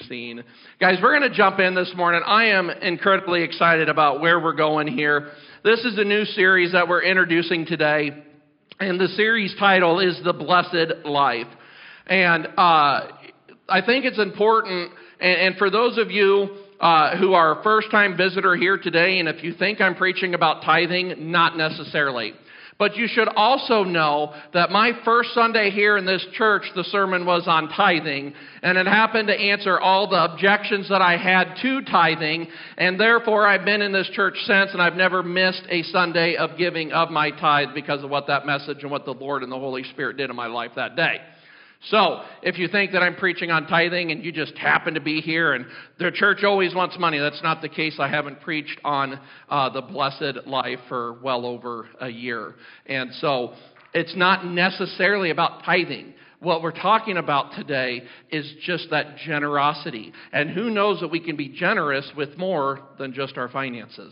scene. Guys, we're going to jump in this morning. I am incredibly excited about where we're going here. This is a new series that we're introducing today, and the series title is The Blessed Life. And I think it's important, and for those of you who are a first-time visitor here today, and if you think I'm preaching about tithing, not necessarily. But you should also know that my first Sunday here in this church, the sermon was on tithing, and it happened to answer all the objections that I had to tithing, and therefore I've been in this church since, and I've never missed a Sunday of giving of my tithe because of what that message and what the Lord and the Holy Spirit did in my life that day. So, if you think that I'm preaching on tithing and you just happen to be here and the church always wants money, that's not the case. I haven't preached on the blessed life for well over a year. And so, it's not necessarily about tithing. What we're talking about today is just that generosity. And who knows that we can be generous with more than just our finances?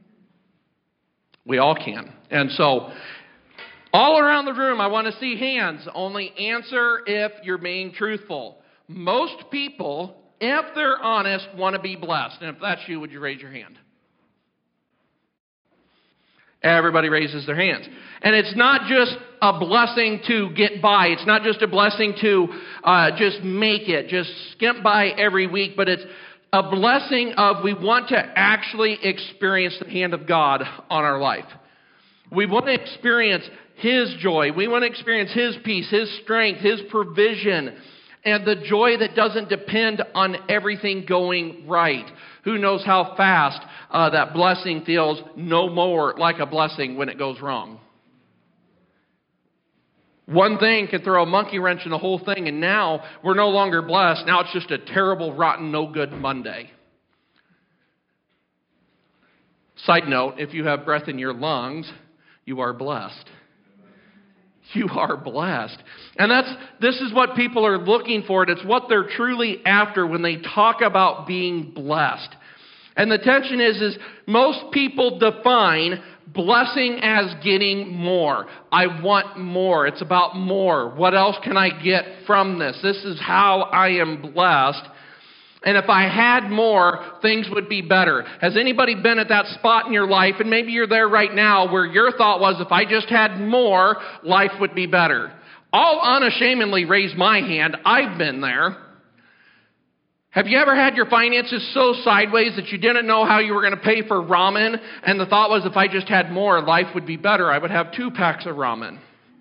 We all can. And so, all around the room, I want to see hands. Only answer if you're being truthful. Most people, if they're honest, want to be blessed. And if that's you, would you raise your hand? Everybody raises their hands. And it's not just a blessing to get by. It's not just a blessing to just make it, just skimp by every week. But it's a blessing of we want to actually experience the hand of God on our life. We want to experience His joy. We want to experience His peace, His strength, His provision, and the joy that doesn't depend on everything going right. Who knows how fast that blessing feels no more like a blessing when it goes wrong. One thing can throw a monkey wrench in the whole thing, and now we're no longer blessed. Now it's just a terrible, rotten, no good Monday. Side note, if you have breath in your lungs, you are blessed. You are blessed. And this is what people are looking for. It's what they're truly after when they talk about being blessed. And the tension is most people define blessing as getting more. I want more. It's about more. What else can I get from this? This is how I am blessed. And if I had more, things would be better. Has anybody been at that spot in your life, and maybe you're there right now, where your thought was, if I just had more, life would be better? I'll unashamedly raise my hand. I've been there. Have you ever had your finances so sideways that you didn't know how you were going to pay for ramen, and the thought was, if I just had more, life would be better. I would have 2 packs of ramen.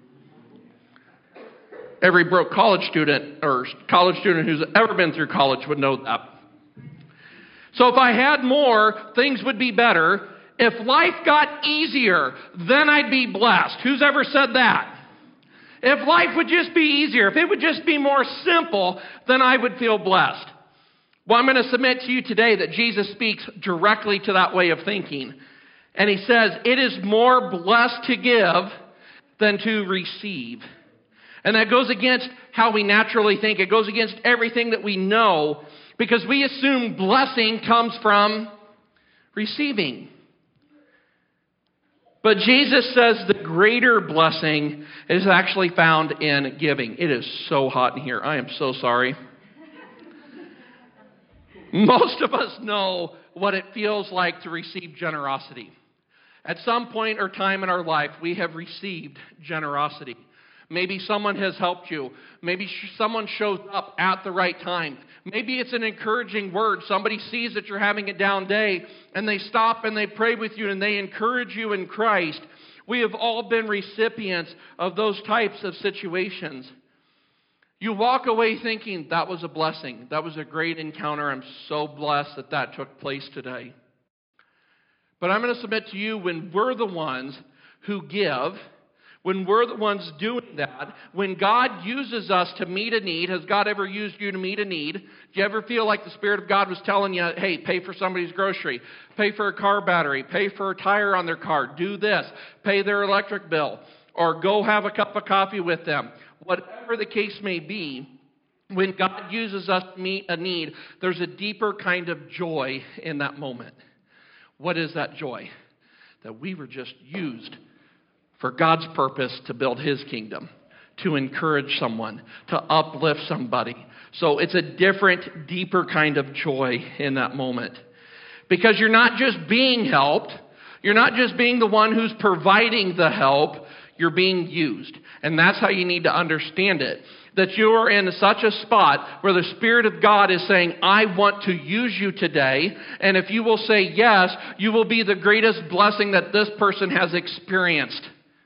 Every broke college student or college student who's ever been through college would know that. So if I had more, things would be better. If life got easier, then I'd be blessed. Who's ever said that? If life would just be easier, if it would just be more simple, then I would feel blessed. Well, I'm going to submit to you today that Jesus speaks directly to that way of thinking. And He says, it is more blessed to give than to receive. And that goes against how we naturally think. It goes against everything that we know, because we assume blessing comes from receiving. But Jesus says the greater blessing is actually found in giving. It is so hot in here. I am so sorry. Most of us know what it feels like to receive generosity. At some point or time in our life, we have received generosity. Maybe someone has helped you. Maybe someone shows up at the right time. Maybe it's an encouraging word. Somebody sees that you're having a down day, and they stop and they pray with you and they encourage you in Christ. We have all been recipients of those types of situations. You walk away thinking, that was a blessing. That was a great encounter. I'm so blessed that that took place today. But I'm going to submit to you, when we're the ones who give, when we're the ones doing that, when God uses us to meet a need, has God ever used you to meet a need? Do you ever feel like the Spirit of God was telling you, hey, pay for somebody's grocery, pay for a car battery, pay for a tire on their car, do this, pay their electric bill, or go have a cup of coffee with them? Whatever the case may be, when God uses us to meet a need, there's a deeper kind of joy in that moment. What is that joy? That we were just used for God's purpose to build His kingdom, to encourage someone, to uplift somebody. So it's a different, deeper kind of joy in that moment. Because you're not just being helped, you're not just being the one who's providing the help, you're being used. And that's how you need to understand it. That you are in such a spot where the Spirit of God is saying, I want to use you today. And if you will say yes, you will be the greatest blessing that this person has experienced.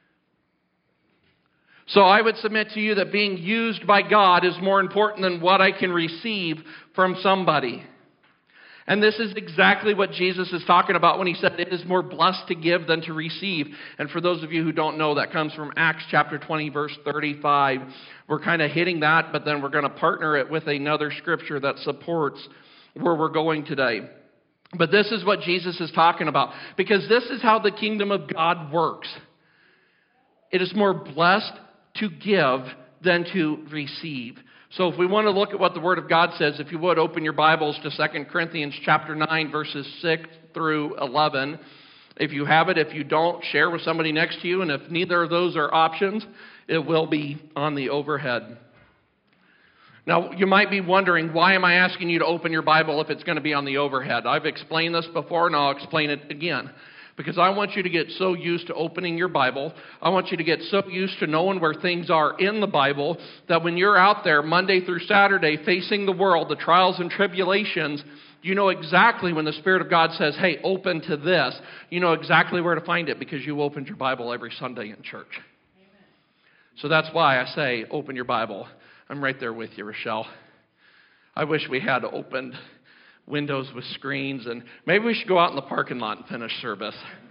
So I would submit to you that being used by God is more important than what I can receive from somebody. And this is exactly what Jesus is talking about when he said it is more blessed to give than to receive. And for those of you who don't know, that comes from Acts chapter 20, verse 35. We're kind of hitting that, but then we're going to partner it with another scripture that supports where we're going today. But this is what Jesus is talking about, because this is how the kingdom of God works. It is more blessed to give than to receive. So if we want to look at what the Word of God says, if you would, open your Bibles to 2 Corinthians chapter 9, verses 6 through 11. If you have it, if you don't, share with somebody next to you. And if neither of those are options, it will be on the overhead. Now, you might be wondering, why am I asking you to open your Bible if it's going to be on the overhead? I've explained this before, and I'll explain it again. Because I want you to get so used to opening your Bible. I want you to get so used to knowing where things are in the Bible that when you're out there Monday through Saturday facing the world, the trials and tribulations, you know exactly when the Spirit of God says, hey, open to this. You know exactly where to find it because you opened your Bible every Sunday in church. Amen. So that's why I say open your Bible. I'm right there with you, Rochelle. I wish we had opened windows with screens, and maybe we should go out in the parking lot and finish service.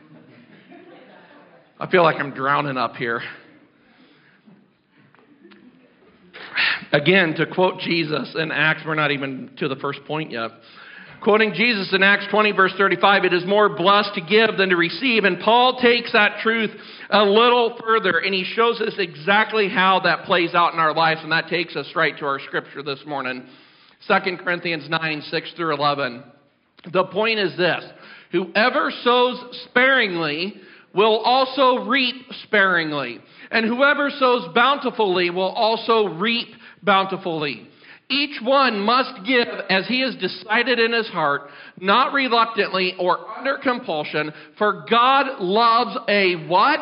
I feel like I'm drowning up here. Again, to quote Jesus in Acts, we're not even to the first point yet. Quoting Jesus in Acts 20, verse 35, it is more blessed to give than to receive. And Paul takes that truth a little further, and he shows us exactly how that plays out in our lives, and that takes us right to our scripture this morning. 2 Corinthians 9, 6 through 11. The point is this: whoever sows sparingly will also reap sparingly, and whoever sows bountifully will also reap bountifully. Each one must give as he has decided in his heart, not reluctantly or under compulsion, for God loves a what?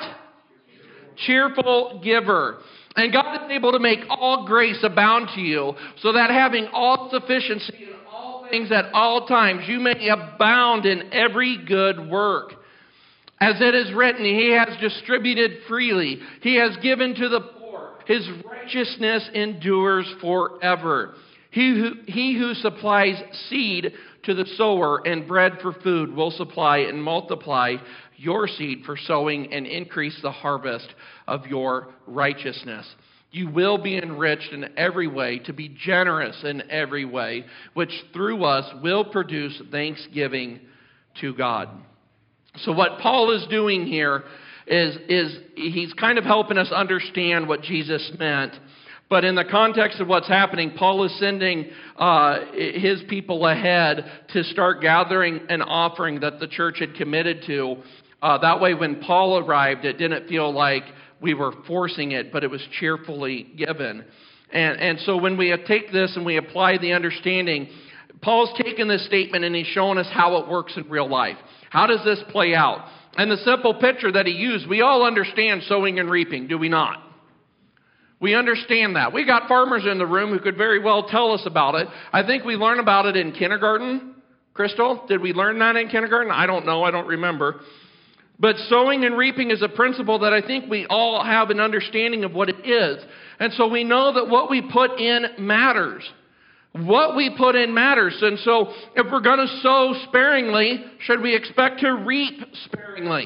Cheerful giver. And God is able to make all grace abound to you, so that having all sufficiency in all things at all times, you may abound in every good work. As it is written, he has distributed freely. He has given to the poor. His righteousness endures forever. He who supplies seed to the sower and bread for food will supply and multiply your seed for sowing and increase the harvest of your righteousness. You will be enriched in every way, to be generous in every way, which through us will produce thanksgiving to God. So what Paul is doing here is he's kind of helping us understand what Jesus meant. But in the context of what's happening, Paul is sending his people ahead to start gathering an offering that the church had committed to. That way, when Paul arrived, it didn't feel like we were forcing it, but it was cheerfully given. And so when we take this and we apply the understanding, Paul's taken this statement and he's showing us how it works in real life. How does this play out? And the simple picture that he used, we all understand sowing and reaping, do we not? We understand that. We got farmers in the room who could very well tell us about it. I think we learned about it in kindergarten. Crystal, did we learn that in kindergarten? I don't know. I don't remember. But sowing and reaping is a principle that I think we all have an understanding of what it is. And so we know that what we put in matters. What we put in matters. And so if we're going to sow sparingly, should we expect to reap sparingly?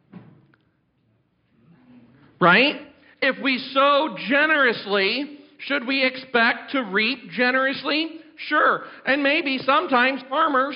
Right? If we sow generously, should we expect to reap generously? Sure. And maybe sometimes farmers,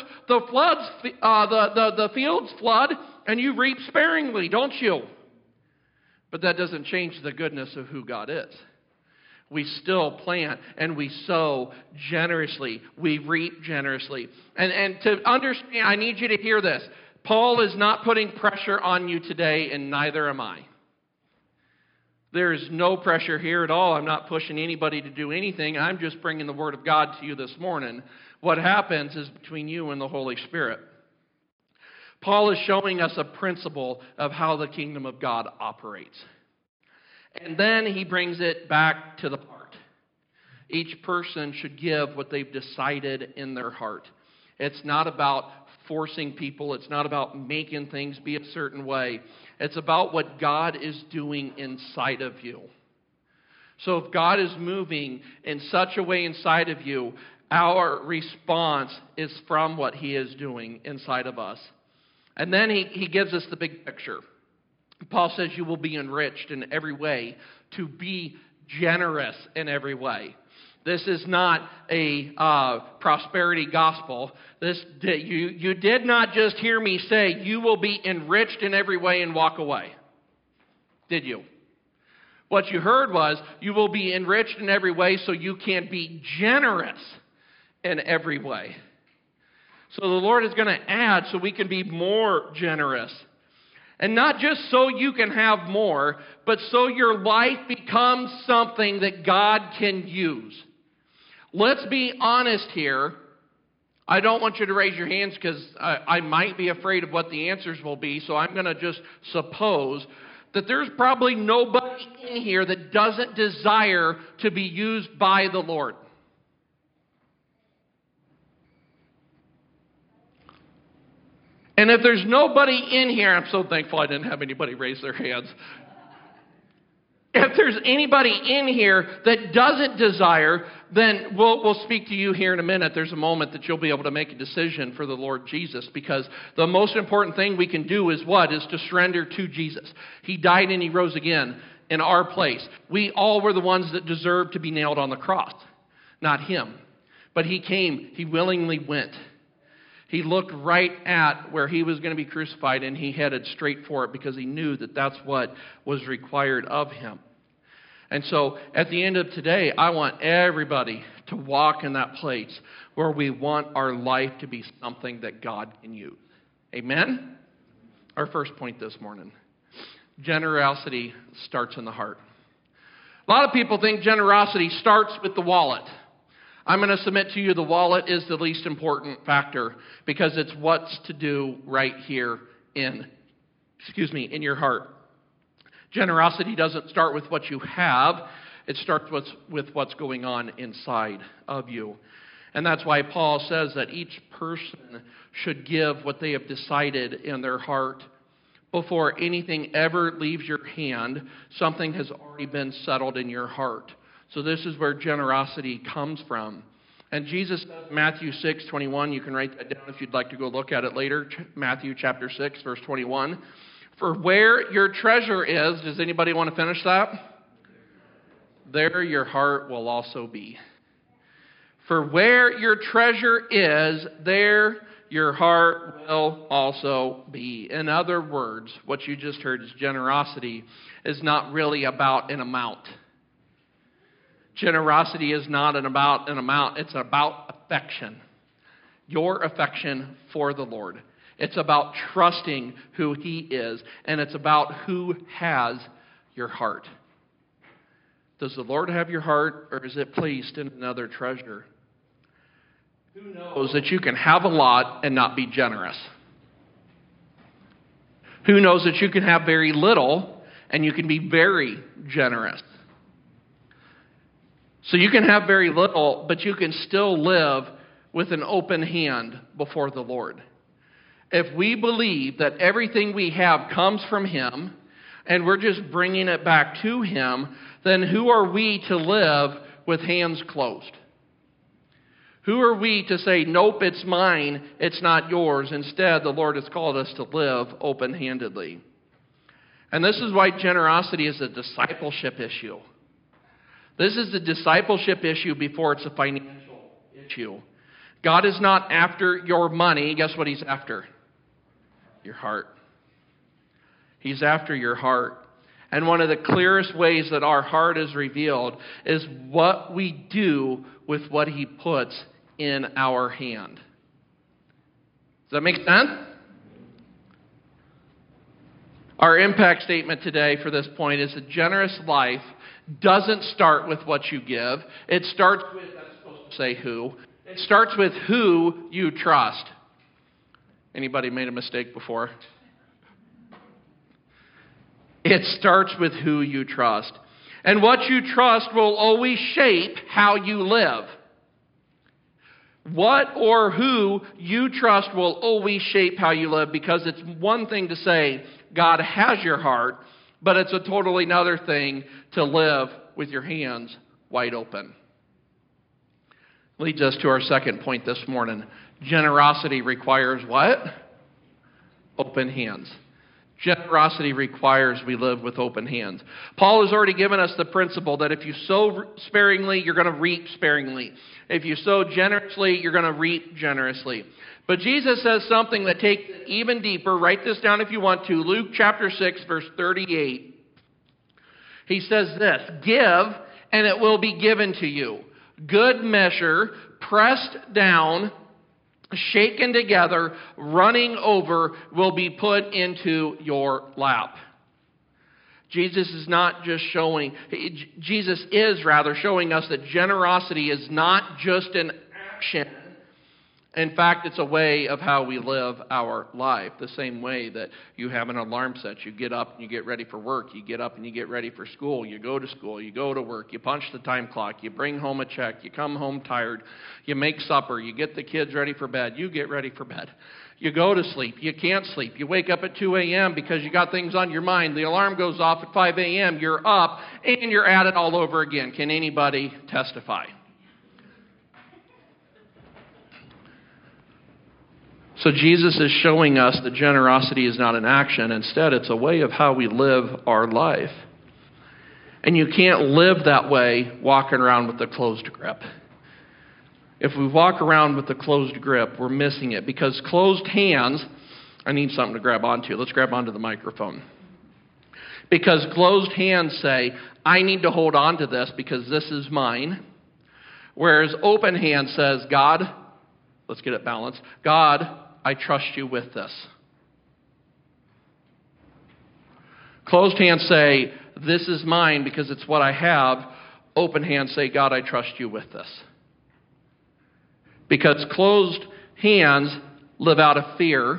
the fields flood and you reap sparingly, don't you? But that doesn't change the goodness of who God is. We still plant and we sow generously. We reap generously. And to understand, I need you to hear this. Paul is not putting pressure on you today, and neither am I. There is no pressure here at all. I'm not pushing anybody to do anything. I'm just bringing the Word of God to you this morning. What happens is between you and the Holy Spirit. Paul is showing us a principle of how the kingdom of God operates. And then he brings it back to the heart. Each person should give what they've decided in their heart. It's not about forcing people. It's not about making things be a certain way. It's about what God is doing inside of you. So if God is moving in such a way inside of you, our response is from what He is doing inside of us. And then he gives us the big picture. Paul says you will be enriched in every way, to be generous in every way. This is not a prosperity gospel. You did not just hear me say you will be enriched in every way and walk away. Did you? What you heard was you will be enriched in every way so you can be generous in every way. So the Lord is going to add so we can be more generous. And not just so you can have more, but so your life becomes something that God can use. Let's be honest here. I don't want you to raise your hands because I might be afraid of what the answers will be, so I'm going to just suppose that there's probably nobody in here that doesn't desire to be used by the Lord. And if there's nobody in here, I'm so thankful I didn't have anybody raise their hands. If there's anybody in here that doesn't desire, then we'll speak to you here in a minute. There's a moment that you'll be able to make a decision for the Lord Jesus, because the most important thing we can do is what? Is to surrender to Jesus. He died and He rose again in our place. We all were the ones that deserved to be nailed on the cross, not Him. But He came, He willingly went. He looked right at where He was going to be crucified, and He headed straight for it because He knew that that's what was required of Him. And so at the end of today, I want everybody to walk in that place where we want our life to be something that God can use. Amen? Our first point this morning. Generosity starts in the heart. A lot of people think generosity starts with the wallet. I'm going to submit to you the wallet is the least important factor because it's what's to do right here in your heart. Generosity doesn't start with what you have. It starts with what's going on inside of you. And that's why Paul says that each person should give what they have decided in their heart. Before anything ever leaves your hand, something has already been settled in your heart. So this is where generosity comes from. And Jesus says, Matthew 6:21, you can write that down if you'd like to go look at it later. Matthew chapter 6, verse 21. For where your treasure is, does anybody want to finish that? There your heart will also be. For where your treasure is, there your heart will also be. In other words, what you just heard is generosity is not really about an amount. Generosity is not about an amount. It's about affection. Your affection for the Lord. It's about trusting who He is. And it's about who has your heart. Does the Lord have your heart, or is it placed in another treasure? Who knows that you can have a lot and not be generous? Who knows that you can have very little and you can be very generous? So you can have very little, but you can still live with an open hand before the Lord. If we believe that everything we have comes from Him, and we're just bringing it back to Him, then who are we to live with hands closed? Who are we to say, nope, it's mine, it's not yours? Instead, the Lord has called us to live open-handedly. And this is why generosity is a discipleship issue. This is a discipleship issue before it's a financial issue. God is not after your money. Guess what He's after? Your heart. He's after your heart. And one of the clearest ways that our heart is revealed is what we do with what He puts in our hand. Does that make sense? Our impact statement today for this point is a generous life doesn't start with what you give. It starts with, I'm supposed to say who. It starts with who you trust. Anybody made a mistake before? It starts with who you trust. And what you trust will always shape how you live. What or who you trust will always shape how you live, because it's one thing to say God has your heart, but it's a totally another thing to live with your hands wide open. Leads us to our second point this morning. Generosity requires what? Open hands. Generosity requires we live with open hands. Paul has already given us the principle that if you sow sparingly, you're going to reap sparingly. If you sow generously, you're going to reap generously. But Jesus says something that takes it even deeper. Write this down if you want to. Luke chapter 6, verse 38. He says this, "Give, and it will be given to you. Good measure, pressed down, shaken together, running over, will be put into your lap." Jesus is showing us that generosity is not just an action. In fact, it's a way of how we live our life. The same way that you have an alarm set. You get up and you get ready for work. You get up and you get ready for school. You go to school. You go to work. You punch the time clock. You bring home a check. You come home tired. You make supper. You get the kids ready for bed. You get ready for bed. You go to sleep. You can't sleep. You wake up at 2 a.m. because you got things on your mind. The alarm goes off at 5 a.m. You're up and you're at it all over again. Can anybody testify? So Jesus is showing us that generosity is not an action. Instead, it's a way of how we live our life. And you can't live that way walking around with a closed grip. If we walk around with a closed grip, we're missing it. Because closed hands, I need something to grab onto. Let's grab onto the microphone. Because closed hands say, I need to hold on to this because this is mine. Whereas open hand says, God, let's get it balanced. God, I trust you with this. Closed hands say, this is mine because it's what I have. Open hands say, God, I trust you with this. Because closed hands live out of fear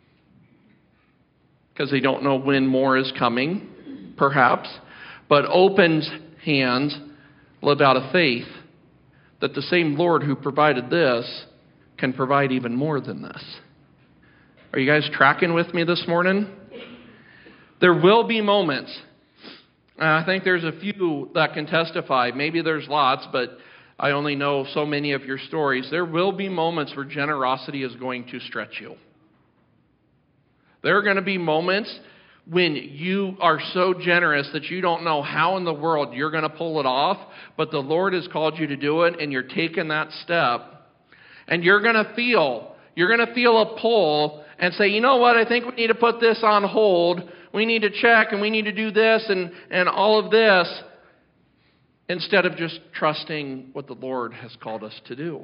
because they don't know when more is coming, perhaps. But open hands live out of faith that the same Lord who provided this can provide even more than this. Are you guys tracking with me this morning? There will be moments, and I think there's a few that can testify. Maybe there's lots, but I only know so many of your stories. There will be moments where generosity is going to stretch you. There are going to be moments when you are so generous that you don't know how in the world you're going to pull it off, but the Lord has called you to do it, and you're taking that step, and you're going to feel a pull and say, you know what, I think we need to put this on hold. We need to check and we need to do this and all of this, instead of just trusting what the Lord has called us to do.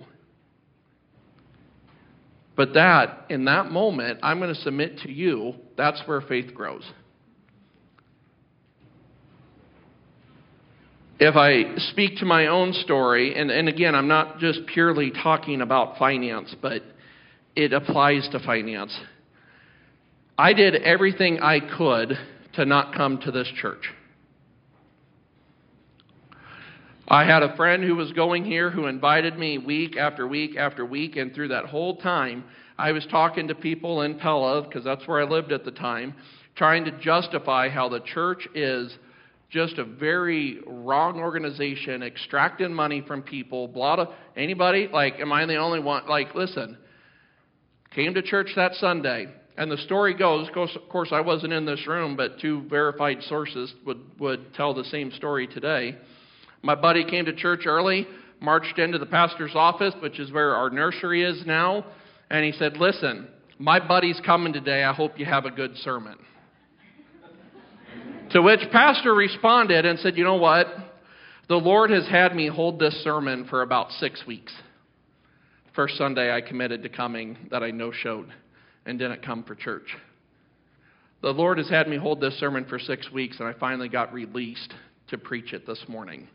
But in that moment, I'm going to submit to you, that's where faith grows. If I speak to my own story, and again, I'm not just purely talking about finance, but it applies to finance. I did everything I could to not come to this church. I had a friend who was going here who invited me week after week after week, and through that whole time, I was talking to people in Pella, because that's where I lived at the time, trying to justify how the church is just a very wrong organization, extracting money from people, anybody? Am I the only one? Listen, came to church that Sunday, and the story goes, of course I wasn't in this room, but two verified sources would tell the same story today. My buddy came to church early, marched into the pastor's office, which is where our nursery is now, and he said, listen, my buddy's coming today, I hope you have a good sermon. To which pastor responded and said, you know what? The Lord has had me hold this sermon for about 6 weeks. First Sunday I committed to coming that I no-showed and didn't come for church. The Lord has had me hold this sermon for 6 weeks, and I finally got released to preach it this morning.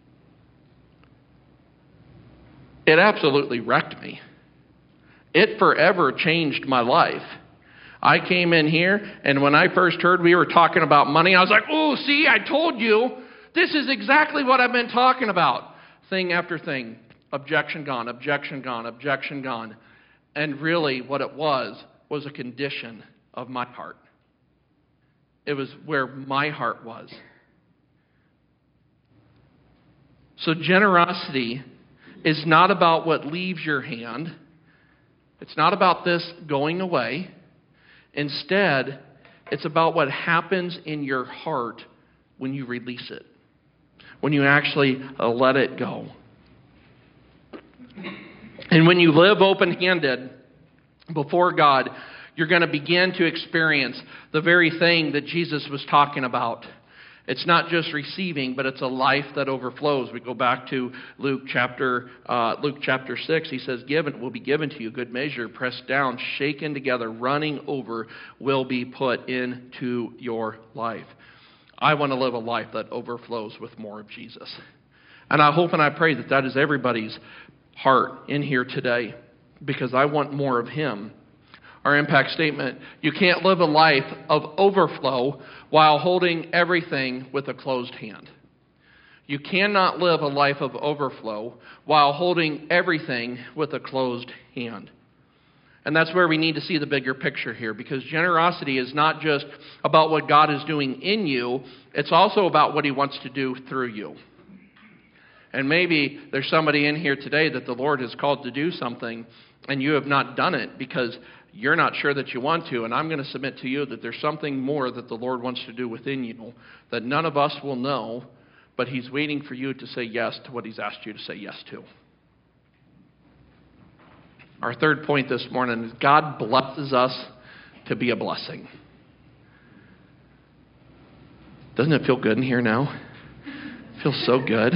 It absolutely wrecked me. It forever changed my life. I came in here, and when I first heard we were talking about money, I was like, oh, see, I told you. This is exactly what I've been talking about. Thing after thing. Objection gone, objection gone, objection gone. And really what it was a condition of my heart. It was where my heart was. So generosity is not about what leaves your hand. It's not about this going away. Instead, it's about what happens in your heart when you release it, when you actually let it go. And when you live open-handed before God, you're going to begin to experience the very thing that Jesus was talking about. It's not just receiving, but it's a life that overflows. We go back to Luke chapter 6. He says, "Given will be given to you, good measure, pressed down, shaken together, running over, will be put into your life." I want to live a life that overflows with more of Jesus. And I hope and I pray that that is everybody's heart in here today, because I want more of Him. Our impact statement: you can't live a life of overflow while holding everything with a closed hand. You cannot live a life of overflow while holding everything with a closed hand. And that's where we need to see the bigger picture here, because generosity is not just about what God is doing in you, it's also about what He wants to do through you. And maybe there's somebody in here today that the Lord has called to do something, and you have not done it because you're not sure that you want to. And I'm going to submit to you that there's something more that the Lord wants to do within you that none of us will know, but He's waiting for you to say yes to what He's asked you to say yes to. Our third point this morning is God blesses us to be a blessing. Doesn't it feel good in here now? It feels so good.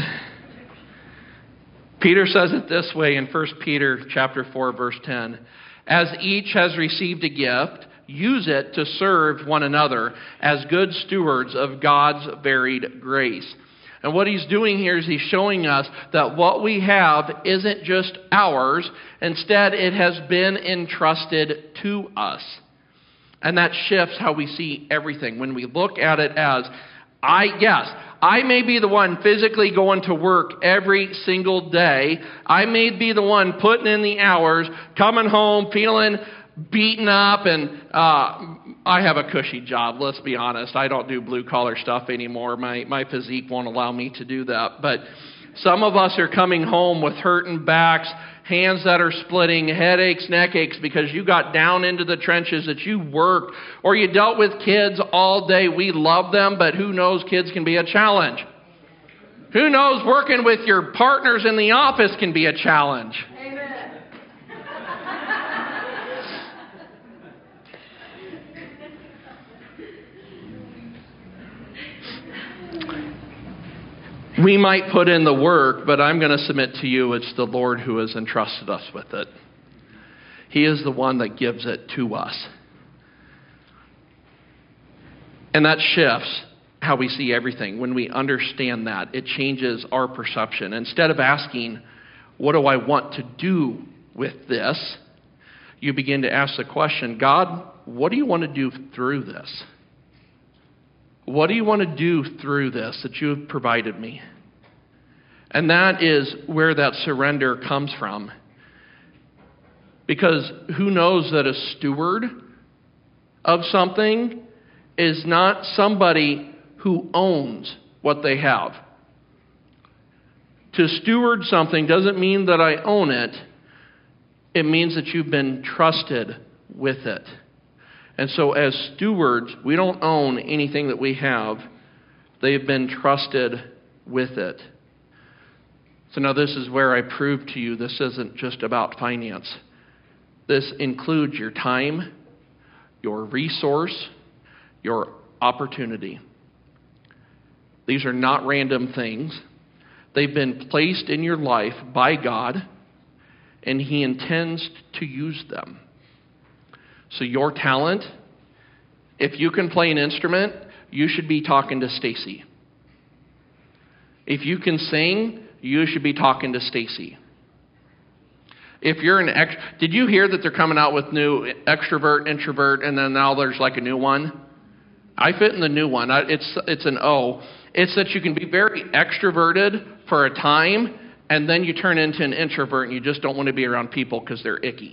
Peter says it this way in 1 Peter chapter 4, verse 10. "As each has received a gift, use it to serve one another as good stewards of God's varied grace." And what he's doing here is he's showing us that what we have isn't just ours. Instead, it has been entrusted to us. And that shifts how we see everything. When we look at it as, I may be the one physically going to work every single day. I may be the one putting in the hours, coming home feeling beaten up, and I have a cushy job, let's be honest. I don't do blue-collar stuff anymore. My physique won't allow me to do that. But some of us are coming home with hurting backs, hands that are splitting, headaches, neck aches, because you got down into the trenches, that you worked, or you dealt with kids all day. We love them, but who knows, kids can be a challenge. Who knows, working with your partners in the office can be a challenge. Amen. We might put in the work, but I'm going to submit to you it's the Lord who has entrusted us with it. He is the one that gives it to us. And that shifts how we see everything. When we understand that, it changes our perception. Instead of asking, what do I want to do with this? You begin to ask the question, God, what do you want to do through this? What do you want to do through this that you have provided me? And that is where that surrender comes from. Because who knows that a steward of something is not somebody who owns what they have. To steward something doesn't mean that I own it. It means that you've been trusted with it. And so as stewards, we don't own anything that we have. They've been trusted with it. So now this is where I prove to you this isn't just about finance. This includes your time, your resource, your opportunity. These are not random things. They've been placed in your life by God, and He intends to use them. So your talent If you can play an instrument, you should be talking to Stacy. If you can sing, you should be talking to Stacy. If you're did you hear that they're coming out with new extrovert, introvert, and then now there's like a new one? I fit in the new one. It's an O. It's that you can be very extroverted for a time, and then you turn into an introvert and you just don't want to be around people because they're icky.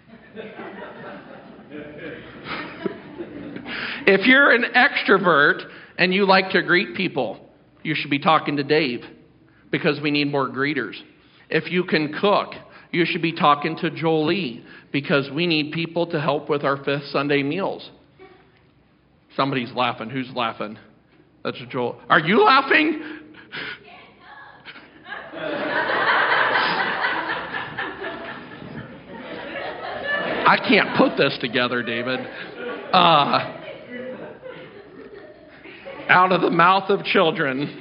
If you're an extrovert and you like to greet people, you should be talking to Dave because we need more greeters. If you can cook, you should be talking to Jolie because we need people to help with our fifth Sunday meals. Somebody's laughing. Who's laughing? That's Joel. Are you laughing? I can't put this together, David. Out of the mouth of children.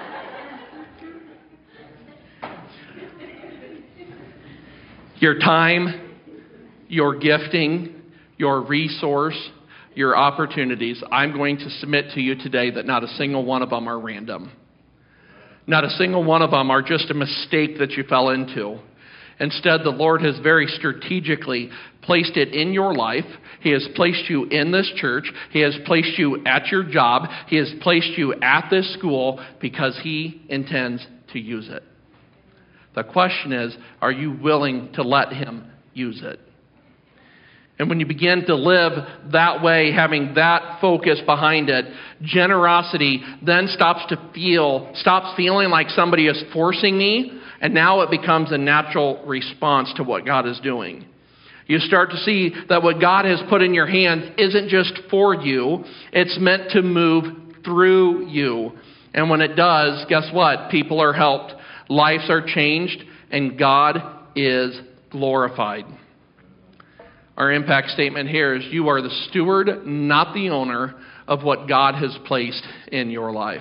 Your time, your gifting, your resource, your opportunities. I'm going to submit to you today that not a single one of them are random. Not a single one of them are just a mistake that you fell into. Instead, the Lord has very strategically placed it in your life. He has placed you in this church. He has placed you at your job. He has placed you at this school because He intends to use it. The question is, are you willing to let Him use it? And when you begin to live that way, having that focus behind it, generosity then stops feeling like somebody is forcing me, and now it becomes a natural response to what God is doing. You start to see that what God has put in your hands isn't just for you, it's meant to move through you. And when it does, guess what? People are helped, lives are changed, and God is glorified. Our impact statement here is you are the steward, not the owner, of what God has placed in your life.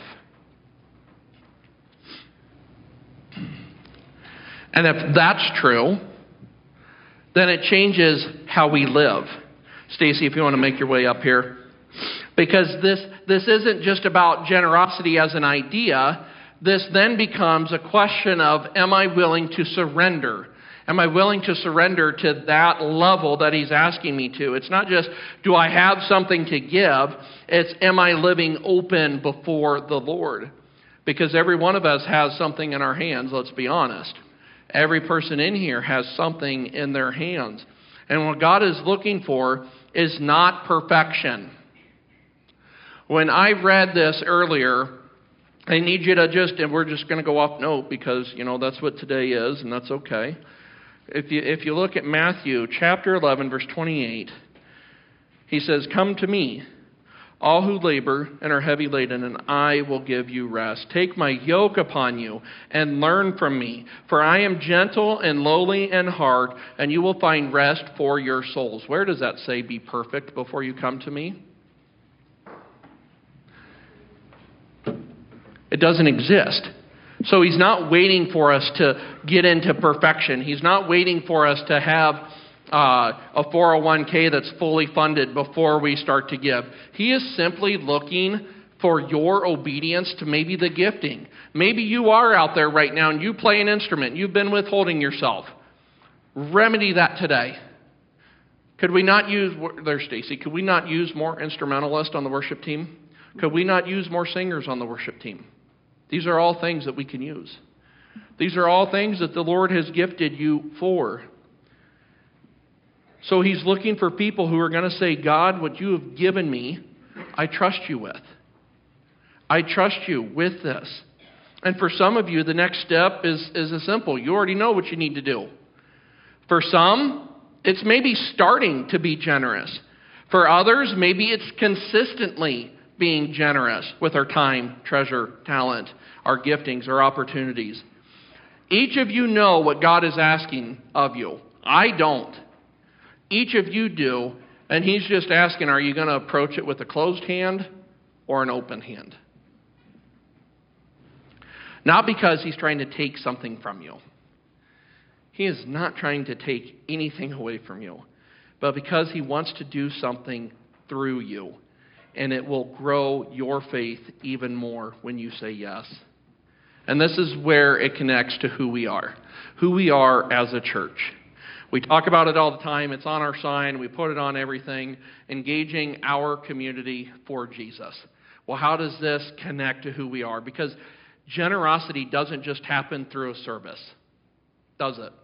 And if that's true, then it changes how we live. Stacy, if you want to make your way up here. Because this isn't just about generosity as an idea. This then becomes a question of, am I willing to surrender? Am I willing to surrender to that level that He's asking me to? It's not just, do I have something to give? It's, am I living open before the Lord? Because every one of us has something in our hands, let's be honest. Every person in here has something in their hands. And what God is looking for is not perfection. When I read this earlier, I need you to and we're just going to go off note because, that's what today is, and that's okay. If you look at Matthew chapter 11, verse 28, He says, "Come to me, all who labor and are heavy laden, and I will give you rest. Take my yoke upon you and learn from me, for I am gentle and lowly in heart, and you will find rest for your souls." Where does that say, be perfect before you come to me? It doesn't exist. So He's not waiting for us to get into perfection. He's not waiting for us to have a 401k that's fully funded before we start to give. He is simply looking for your obedience to maybe the gifting. Maybe you are out there right now and you play an instrument. You've been withholding yourself. Remedy that today. Could we not use, there's Stacy, could we not use more instrumentalists on the worship team? Could we not use more singers on the worship team? These are all things that we can use. These are all things that the Lord has gifted you for. So He's looking for people who are going to say, God, what you have given me, I trust you with. I trust you with this. And for some of you, the next step is as simple. You already know what you need to do. For some, it's maybe starting to be generous. For others, maybe it's consistently being generous with our time, treasure, talent, our giftings, our opportunities. Each of you know what God is asking of you. I don't. Each of you do, and He's just asking, are you going to approach it with a closed hand or an open hand? Not because He's trying to take something from you. He is not trying to take anything away from you, but because He wants to do something through you. and it will grow your faith even more when you say yes. And this is where it connects to who we are as a church. We talk about it all the time. It's on our sign. We put it on everything. Engaging our community for Jesus. Well, how does this connect to who we are? Because generosity doesn't just happen through a service, does it?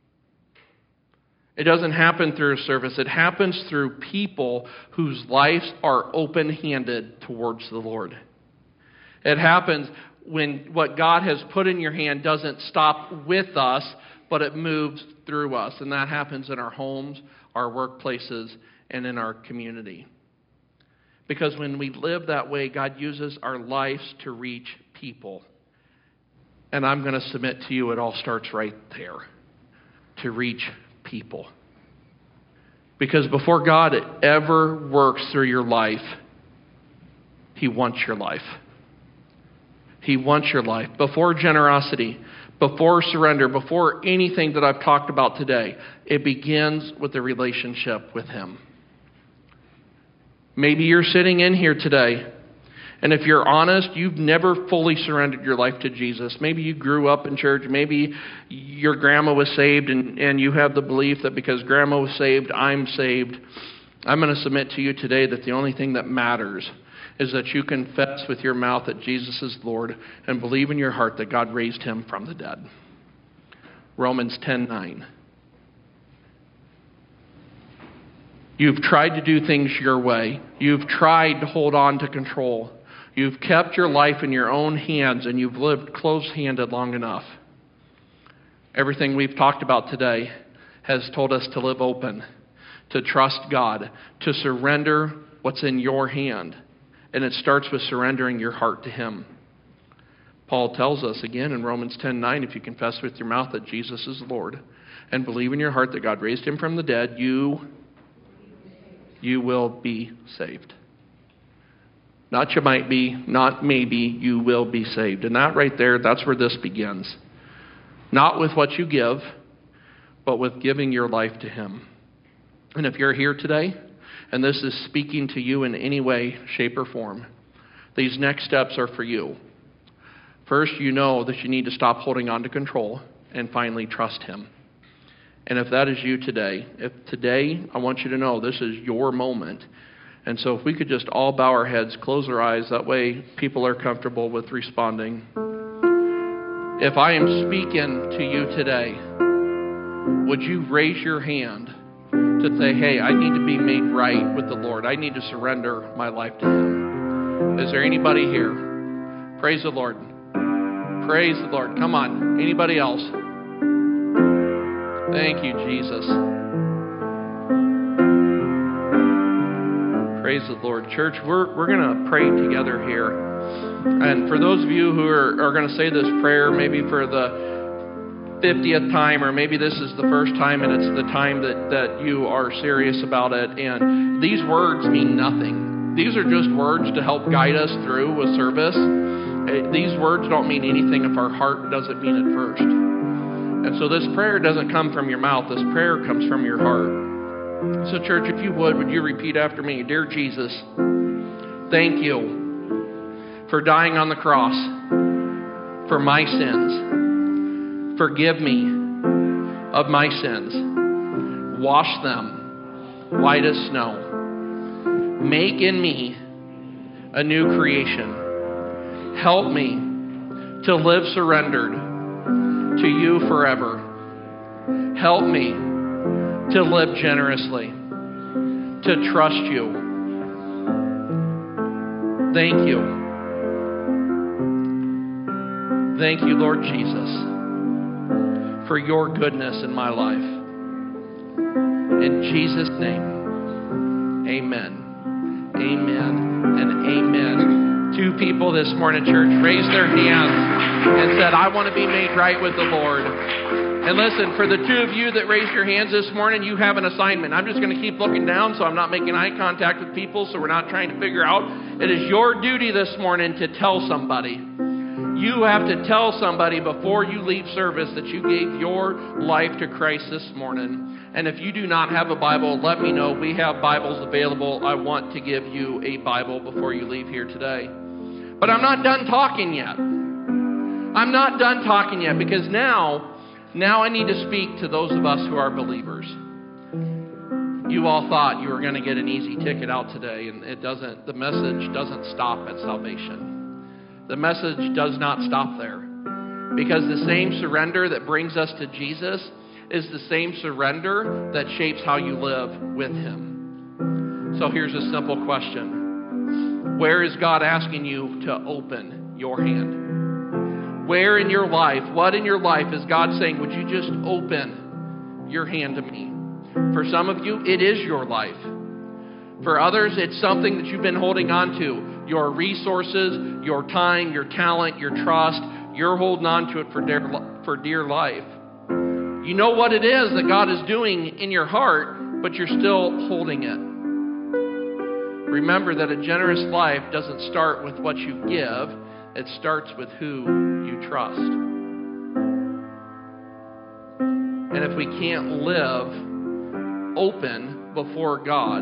It doesn't happen through a service. It happens through people whose lives are open-handed towards the Lord. It happens when what God has put in your hand doesn't stop with us, but it moves through us. And that happens in our homes, our workplaces, and in our community. Because when we live that way, God uses our lives to reach people. And I'm going to submit to you, it all starts right there. To reach people. Because before God ever works through your life, He wants your life. He wants your life. Before generosity, before surrender, before anything that I've talked about today, it begins with a relationship with Him. Maybe you're sitting in here today, and if you're honest, you've never fully surrendered your life to Jesus. Maybe you grew up in church. Maybe your grandma was saved, and you have the belief that because grandma was saved, I'm saved. I'm going to submit to you today that the only thing that matters is that you confess with your mouth that Jesus is Lord and believe in your heart that God raised Him from the dead. Romans 10:9. You've tried to do things your way. You've tried to hold on to control. You've kept your life in your own hands, and you've lived close-handed long enough. Everything we've talked about today has told us to live open, to trust God, to surrender what's in your hand. And it starts with surrendering your heart to Him. Paul tells us again in Romans 10:9, if you confess with your mouth that Jesus is Lord and believe in your heart that God raised Him from the dead, you will be saved. Not you might be, not maybe, you will be saved. And that right there, that's where this begins. Not with what you give, but with giving your life to Him. And if you're here today, and this is speaking to you in any way, shape, or form, these next steps are for you. First, you know that you need to stop holding on to control and finally trust Him. And if that is you today, I want you to know this is your moment. And so if we could just all bow our heads, close our eyes, that way people are comfortable with responding. If I am speaking to you today, would you raise your hand to say, hey, I need to be made right with the Lord. I need to surrender my life to Him. Is there anybody here? Praise the Lord. Praise the Lord. Come on. Anybody else? Thank you, Jesus. Praise the Lord. Church, we're going to pray together here. And for those of you who are going to say this prayer, maybe for the 50th time, or maybe this is the first time and it's the time that you are serious about it, and these words mean nothing. These are just words to help guide us through a service. These words don't mean anything if our heart doesn't mean it first. And so this prayer doesn't come from your mouth. This prayer comes from your heart. So church, if you would you repeat after me? Dear Jesus, thank you for dying on the cross for my sins. Forgive me of my sins. Wash them white as snow. Make in me a new creation. Help me to live surrendered to you forever. Help me to live generously, to trust you. Thank you. Thank you, Lord Jesus, for your goodness in my life. In Jesus' name, amen. Amen and amen. 2 people this morning, church, raised their hands and said, I want to be made right with the Lord. And listen, for the 2 of you that raised your hands this morning, you have an assignment. I'm just going to keep looking down so I'm not making eye contact with people, so we're not trying to figure out. It is your duty this morning to tell somebody. You have to tell somebody before you leave service that you gave your life to Christ this morning. And if you do not have a Bible, let me know. We have Bibles available. I want to give you a Bible before you leave here today. But I'm not done talking yet. I'm not done talking yet, because now I need to speak to those of us who are believers. You all thought you were going to get an easy ticket out today, and it doesn't. The message doesn't stop at salvation. The message does not stop there, because the same surrender that brings us to Jesus is the same surrender that shapes how you live with Him. So here's a simple question. Where is God asking you to open your hand? Where in your life, what in your life is God saying, would you just open your hand to me? For some of you, it is your life. For others, it's something that you've been holding on to. Your resources, your time, your talent, your trust. You're holding on to it for dear life. You know what it is that God is doing in your heart, but you're still holding it. Remember that a generous life doesn't start with what you give. It starts with who you trust. And if we can't live open before God,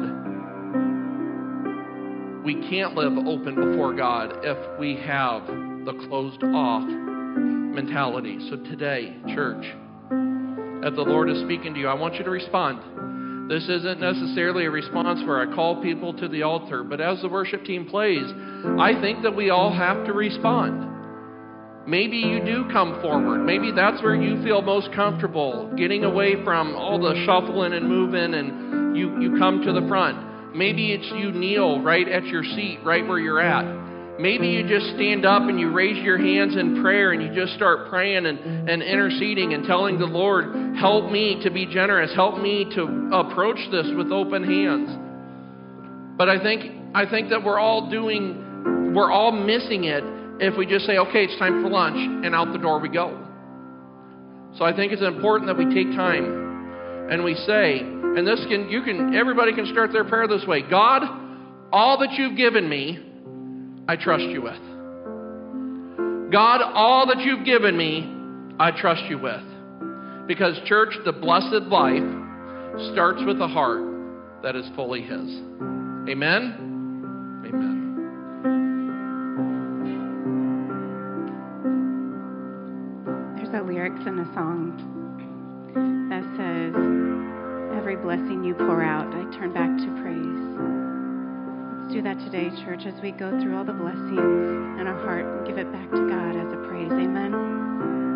we can't live open before God if we have the closed off mentality. So today, church, if the Lord is speaking to you, I want you to respond. This isn't necessarily a response where I call people to the altar, but as the worship team plays, I think that we all have to respond. Maybe you do come forward. Maybe that's where you feel most comfortable, getting away from all the shuffling and moving, and you come to the front. Maybe it's you kneel right at your seat, right where you're at. Maybe you just stand up and you raise your hands in prayer and you just start praying and interceding and telling the Lord, help me to be generous. Help me to approach this with open hands. But I think that we're all missing it if we just say, okay, it's time for lunch, and out the door we go. So I think it's important that we take time and we say, and everybody can start their prayer this way: God, all that you've given me, I trust you with. God, all that you've given me, I trust you with. Because, church, the blessed life starts with a heart that is fully His. Amen? Amen. There's a lyrics in a song that says, every blessing you pour out, I turn back to praise. Do that today, church, as we go through all the blessings in our heart and give it back to God as a praise. Amen.